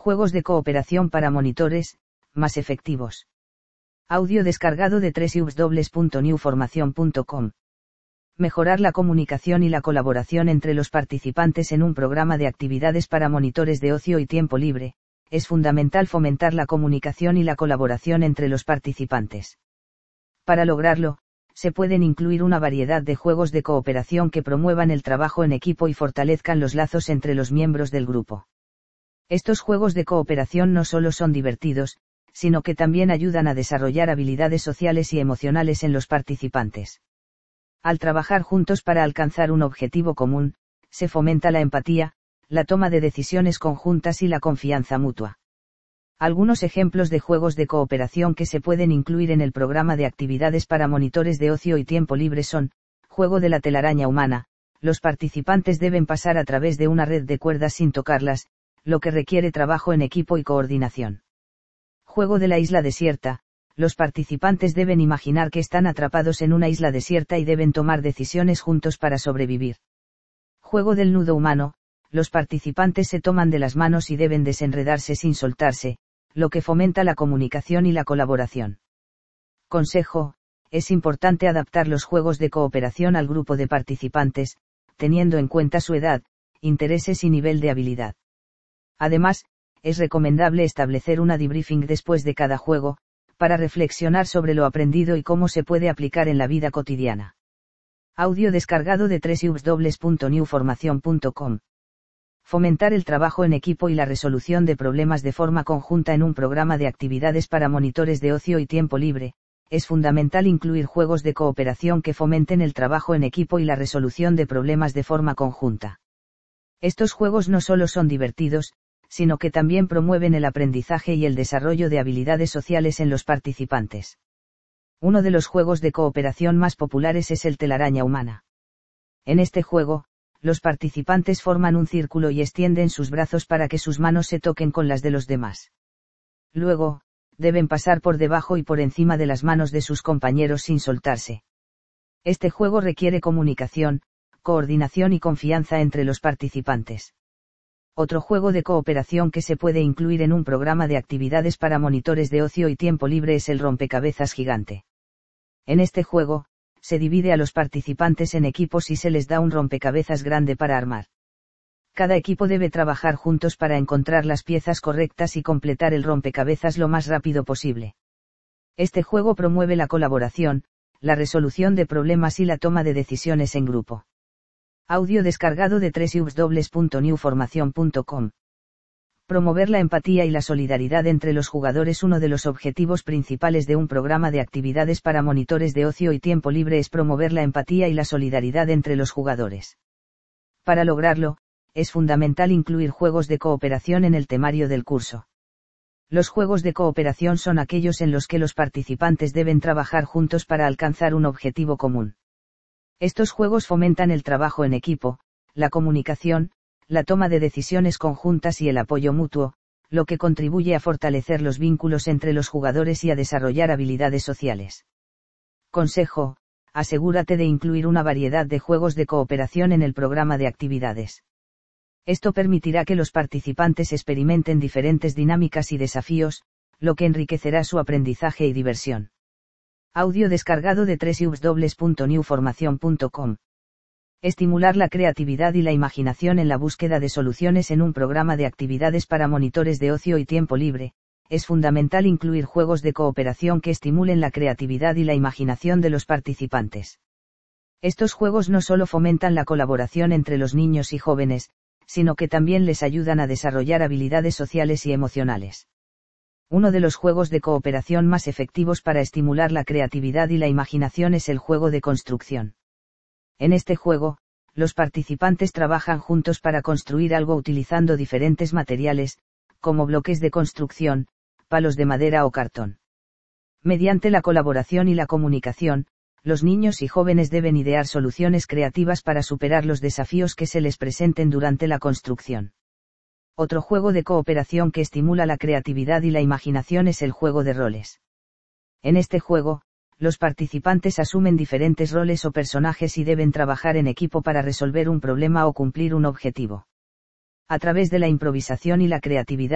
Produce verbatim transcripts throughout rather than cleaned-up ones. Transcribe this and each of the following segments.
Juegos de cooperación para monitores, más efectivos. Audio descargado de doble u doble u doble u punto new formación punto com. Mejorar la comunicación y la colaboración entre los participantes en un programa de actividades para monitores de ocio y tiempo libre. Es fundamental fomentar la comunicación y la colaboración entre los participantes. Para lograrlo, se pueden incluir una variedad de juegos de cooperación que promuevan el trabajo en equipo y fortalezcan los lazos entre los miembros del grupo. Estos juegos de cooperación no solo son divertidos, sino que también ayudan a desarrollar habilidades sociales y emocionales en los participantes. Al trabajar juntos para alcanzar un objetivo común, se fomenta la empatía, la toma de decisiones conjuntas y la confianza mutua. Algunos ejemplos de juegos de cooperación que se pueden incluir en el programa de actividades para monitores de ocio y tiempo libre son: juego de la telaraña humana. Los participantes deben pasar a través de una red de cuerdas sin tocarlas, lo que requiere trabajo en equipo y coordinación. Juego de la isla desierta. Los participantes deben imaginar que están atrapados en una isla desierta y deben tomar decisiones juntos para sobrevivir. Juego del nudo humano. Los participantes se toman de las manos y deben desenredarse sin soltarse, lo que fomenta la comunicación y la colaboración. Consejo: es importante adaptar los juegos de cooperación al grupo de participantes, teniendo en cuenta su edad, intereses y nivel de habilidad. Además, es recomendable establecer una debriefing después de cada juego, para reflexionar sobre lo aprendido y cómo se puede aplicar en la vida cotidiana. Audio descargado de doble u doble u doble u punto new formación punto com. Fomentar el trabajo en equipo y la resolución de problemas de forma conjunta en un programa de actividades para monitores de ocio y tiempo libre. Es fundamental incluir juegos de cooperación que fomenten el trabajo en equipo y la resolución de problemas de forma conjunta. Estos juegos no solo son divertidos, sino que también promueven el aprendizaje y el desarrollo de habilidades sociales en los participantes. Uno de los juegos de cooperación más populares es el telaraña humana. En este juego, los participantes forman un círculo y extienden sus brazos para que sus manos se toquen con las de los demás. Luego, deben pasar por debajo y por encima de las manos de sus compañeros sin soltarse. Este juego requiere comunicación, coordinación y confianza entre los participantes. Otro juego de cooperación que se puede incluir en un programa de actividades para monitores de ocio y tiempo libre es el rompecabezas gigante. En este juego, se divide a los participantes en equipos y se les da un rompecabezas grande para armar. Cada equipo debe trabajar juntos para encontrar las piezas correctas y completar el rompecabezas lo más rápido posible. Este juego promueve la colaboración, la resolución de problemas y la toma de decisiones en grupo. Audio descargado de doble u doble u doble u punto new formación punto com. Promover la empatía y la solidaridad entre los jugadores. Uno de los objetivos principales de un programa de actividades para monitores de ocio y tiempo libre es promover la empatía y la solidaridad entre los jugadores. Para lograrlo, es fundamental incluir juegos de cooperación en el temario del curso. Los juegos de cooperación son aquellos en los que los participantes deben trabajar juntos para alcanzar un objetivo común. Estos juegos fomentan el trabajo en equipo, la comunicación, la toma de decisiones conjuntas y el apoyo mutuo, lo que contribuye a fortalecer los vínculos entre los jugadores y a desarrollar habilidades sociales. Consejo: asegúrate de incluir una variedad de juegos de cooperación en el programa de actividades. Esto permitirá que los participantes experimenten diferentes dinámicas y desafíos, lo que enriquecerá su aprendizaje y diversión. Audio descargado de doble u doble u doble u punto new formación punto com. Estimular la creatividad y la imaginación en la búsqueda de soluciones en un programa de actividades para monitores de ocio y tiempo libre. Es fundamental incluir juegos de cooperación que estimulen la creatividad y la imaginación de los participantes. Estos juegos no solo fomentan la colaboración entre los niños y jóvenes, sino que también les ayudan a desarrollar habilidades sociales y emocionales. Uno de los juegos de cooperación más efectivos para estimular la creatividad y la imaginación es el juego de construcción. En este juego, los participantes trabajan juntos para construir algo utilizando diferentes materiales, como bloques de construcción, palos de madera o cartón. Mediante la colaboración y la comunicación, los niños y jóvenes deben idear soluciones creativas para superar los desafíos que se les presenten durante la construcción. Otro juego de cooperación que estimula la creatividad y la imaginación es el juego de roles. En este juego, los participantes asumen diferentes roles o personajes y deben trabajar en equipo para resolver un problema o cumplir un objetivo. A través de la improvisación y la creatividad,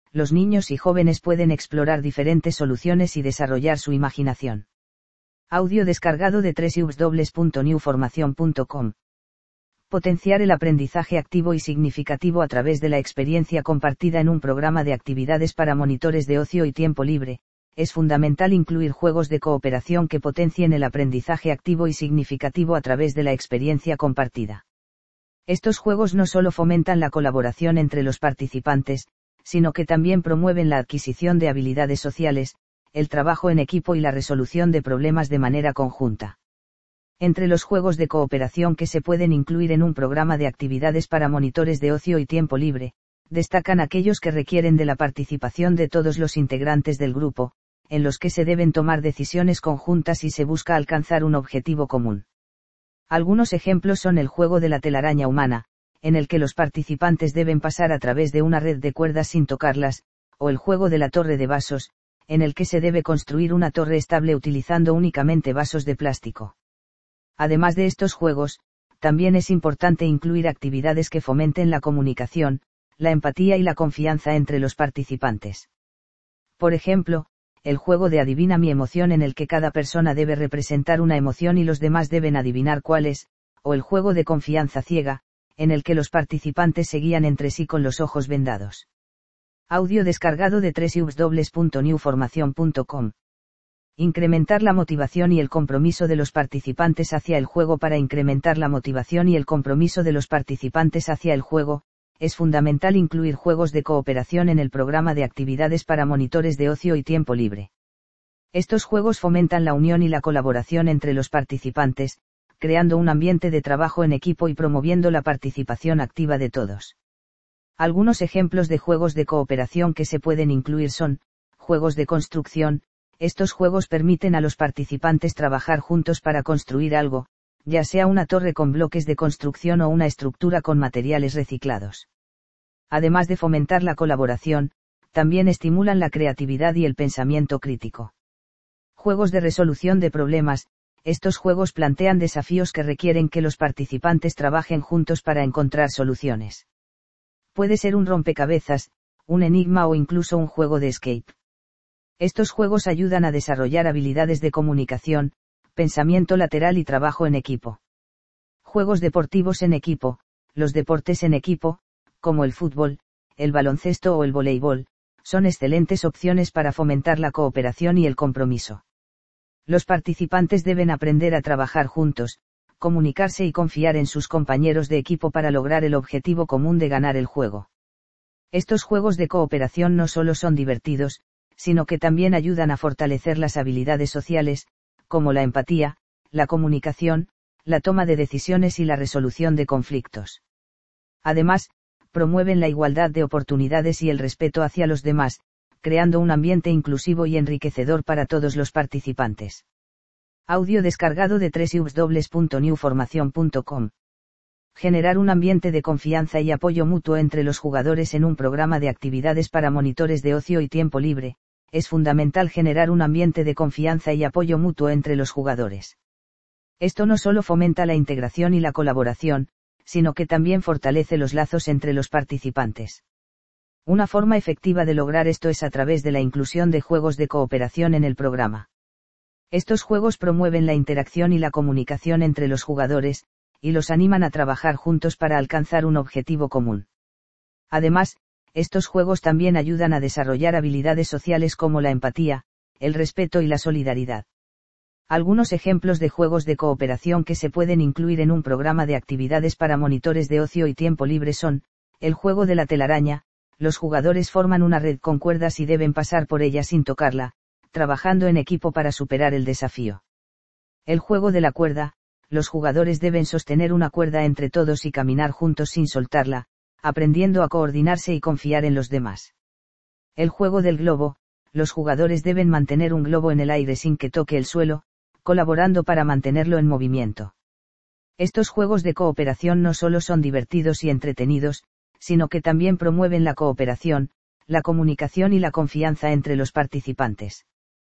los niños y jóvenes pueden explorar diferentes soluciones y desarrollar su imaginación. Audio descargado de doble u doble u doble u punto new formación punto com. Potenciar el aprendizaje activo y significativo a través de la experiencia compartida en un programa de actividades para monitores de ocio y tiempo libre. Es fundamental incluir juegos de cooperación que potencien el aprendizaje activo y significativo a través de la experiencia compartida. Estos juegos no solo fomentan la colaboración entre los participantes, sino que también promueven la adquisición de habilidades sociales, el trabajo en equipo y la resolución de problemas de manera conjunta. Entre los juegos de cooperación que se pueden incluir en un programa de actividades para monitores de ocio y tiempo libre, destacan aquellos que requieren de la participación de todos los integrantes del grupo, en los que se deben tomar decisiones conjuntas y se busca alcanzar un objetivo común. Algunos ejemplos son el juego de la telaraña humana, en el que los participantes deben pasar a través de una red de cuerdas sin tocarlas, o el juego de la torre de vasos, en el que se debe construir una torre estable utilizando únicamente vasos de plástico. Además de estos juegos, también es importante incluir actividades que fomenten la comunicación, la empatía y la confianza entre los participantes. Por ejemplo, el juego de adivina mi emoción en el que cada persona debe representar una emoción y los demás deben adivinar cuál es, o el juego de confianza ciega, en el que los participantes se guían entre sí con los ojos vendados. Audio descargado de doble u doble u doble u punto new formación punto com. Incrementar la motivación y el compromiso de los participantes hacia el juego. Para incrementar la motivación y el compromiso de los participantes hacia el juego, es fundamental incluir juegos de cooperación en el programa de actividades para monitores de ocio y tiempo libre. Estos juegos fomentan la unión y la colaboración entre los participantes, creando un ambiente de trabajo en equipo y promoviendo la participación activa de todos. Algunos ejemplos de juegos de cooperación que se pueden incluir son, juegos de construcción. Estos juegos permiten a los participantes trabajar juntos para construir algo, ya sea una torre con bloques de construcción o una estructura con materiales reciclados. Además de fomentar la colaboración, también estimulan la creatividad y el pensamiento crítico. Juegos de resolución de problemas. Estos juegos plantean desafíos que requieren que los participantes trabajen juntos para encontrar soluciones. Puede ser un rompecabezas, un enigma o incluso un juego de escape. Estos juegos ayudan a desarrollar habilidades de comunicación, pensamiento lateral y trabajo en equipo. Juegos deportivos en equipo. Los deportes en equipo, como el fútbol, el baloncesto o el voleibol, son excelentes opciones para fomentar la cooperación y el compromiso. Los participantes deben aprender a trabajar juntos, comunicarse y confiar en sus compañeros de equipo para lograr el objetivo común de ganar el juego. Estos juegos de cooperación no solo son divertidos, sino que también ayudan a fortalecer las habilidades sociales, como la empatía, la comunicación, la toma de decisiones y la resolución de conflictos. Además, promueven la igualdad de oportunidades y el respeto hacia los demás, creando un ambiente inclusivo y enriquecedor para todos los participantes. Audio descargado de doble u doble u doble u punto new formación punto com. Generar un ambiente de confianza y apoyo mutuo entre los jugadores en un programa de actividades para monitores de ocio y tiempo libre. Es fundamental generar un ambiente de confianza y apoyo mutuo entre los jugadores. Esto no solo fomenta la integración y la colaboración, sino que también fortalece los lazos entre los participantes. Una forma efectiva de lograr esto es a través de la inclusión de juegos de cooperación en el programa. Estos juegos promueven la interacción y la comunicación entre los jugadores, y los animan a trabajar juntos para alcanzar un objetivo común. Además, estos juegos también ayudan a desarrollar habilidades sociales como la empatía, el respeto y la solidaridad. Algunos ejemplos de juegos de cooperación que se pueden incluir en un programa de actividades para monitores de ocio y tiempo libre son, el juego de la telaraña. Los jugadores forman una red con cuerdas y deben pasar por ella sin tocarla, trabajando en equipo para superar el desafío. El juego de la cuerda. Los jugadores deben sostener una cuerda entre todos y caminar juntos sin soltarla, aprendiendo a coordinarse y confiar en los demás. El juego del globo. Los jugadores deben mantener un globo en el aire sin que toque el suelo, colaborando para mantenerlo en movimiento. Estos juegos de cooperación no solo son divertidos y entretenidos, sino que también promueven la cooperación, la comunicación y la confianza entre los participantes.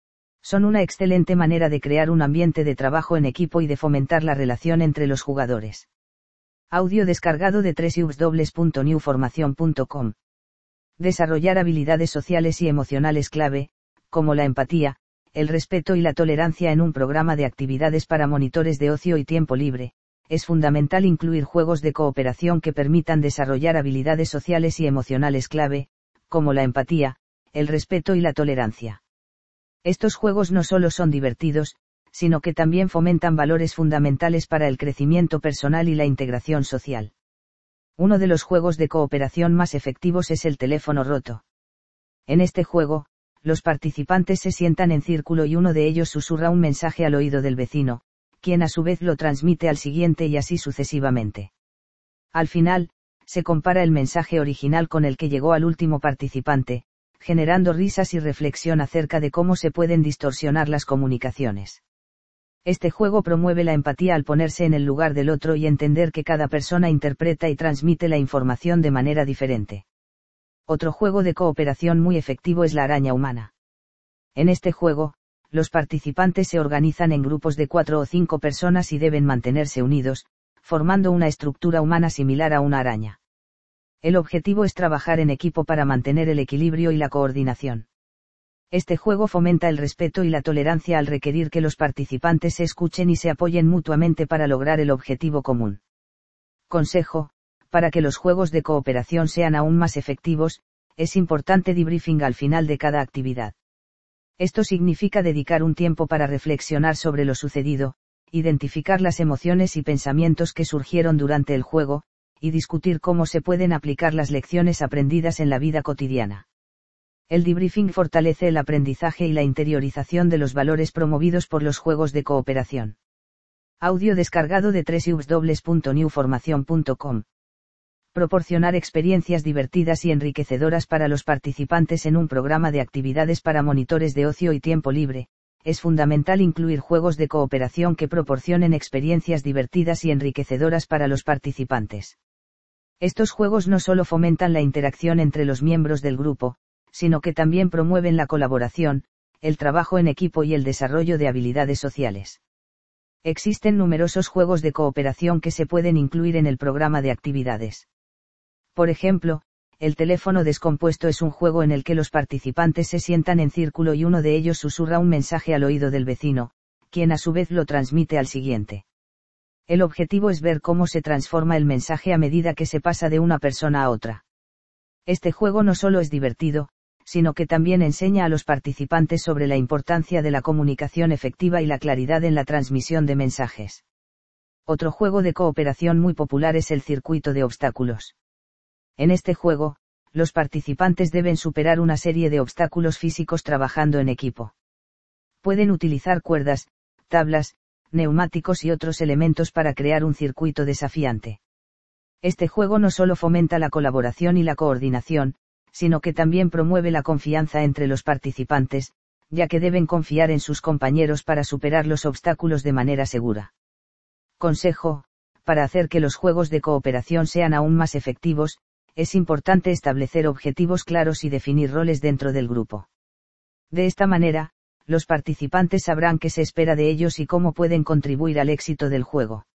Son una excelente manera de crear un ambiente de trabajo en equipo y de fomentar la relación entre los jugadores. Audio descargado de doble u doble u doble u punto new formación punto com. Desarrollar habilidades sociales y emocionales clave, como la empatía, el respeto y la tolerancia en un programa de actividades para monitores de ocio y tiempo libre. Es fundamental incluir juegos de cooperación que permitan desarrollar habilidades sociales y emocionales clave, como la empatía, el respeto y la tolerancia. Estos juegos no solo son divertidos, sino que también fomentan valores fundamentales para el crecimiento personal y la integración social. Uno de los juegos de cooperación más efectivos es el teléfono roto. En este juego, los participantes se sientan en círculo y uno de ellos susurra un mensaje al oído del vecino, quien a su vez lo transmite al siguiente y así sucesivamente. Al final, se compara el mensaje original con el que llegó al último participante, generando risas y reflexión acerca de cómo se pueden distorsionar las comunicaciones. Este juego promueve la empatía al ponerse en el lugar del otro y entender que cada persona interpreta y transmite la información de manera diferente. Otro juego de cooperación muy efectivo es la araña humana. En este juego, los participantes se organizan en grupos de cuatro o cinco personas y deben mantenerse unidos, formando una estructura humana similar a una araña. El objetivo es trabajar en equipo para mantener el equilibrio y la coordinación. Este juego fomenta el respeto y la tolerancia al requerir que los participantes se escuchen y se apoyen mutuamente para lograr el objetivo común. Consejo: para que los juegos de cooperación sean aún más efectivos, es importante debriefing al final de cada actividad. Esto significa dedicar un tiempo para reflexionar sobre lo sucedido, identificar las emociones y pensamientos que surgieron durante el juego, y discutir cómo se pueden aplicar las lecciones aprendidas en la vida cotidiana. El debriefing fortalece el aprendizaje y la interiorización de los valores promovidos por los juegos de cooperación. Audio descargado de doble u doble u doble u punto new formación punto com. Proporcionar experiencias divertidas y enriquecedoras para los participantes en un programa de actividades para monitores de ocio y tiempo libre. Es fundamental incluir juegos de cooperación que proporcionen experiencias divertidas y enriquecedoras para los participantes. Estos juegos no solo fomentan la interacción entre los miembros del grupo, sino que también promueven la colaboración, el trabajo en equipo y el desarrollo de habilidades sociales. Existen numerosos juegos de cooperación que se pueden incluir en el programa de actividades. Por ejemplo, el teléfono descompuesto es un juego en el que los participantes se sientan en círculo y uno de ellos susurra un mensaje al oído del vecino, quien a su vez lo transmite al siguiente. El objetivo es ver cómo se transforma el mensaje a medida que se pasa de una persona a otra. Este juego no solo es divertido, sino que también enseña a los participantes sobre la importancia de la comunicación efectiva y la claridad en la transmisión de mensajes. Otro juego de cooperación muy popular es el circuito de obstáculos. En este juego, los participantes deben superar una serie de obstáculos físicos trabajando en equipo. Pueden utilizar cuerdas, tablas, neumáticos y otros elementos para crear un circuito desafiante. Este juego no solo fomenta la colaboración y la coordinación, sino que también promueve la confianza entre los participantes, ya que deben confiar en sus compañeros para superar los obstáculos de manera segura. Consejo: para hacer que los juegos de cooperación sean aún más efectivos, es importante establecer objetivos claros y definir roles dentro del grupo. De esta manera, los participantes sabrán qué se espera de ellos y cómo pueden contribuir al éxito del juego.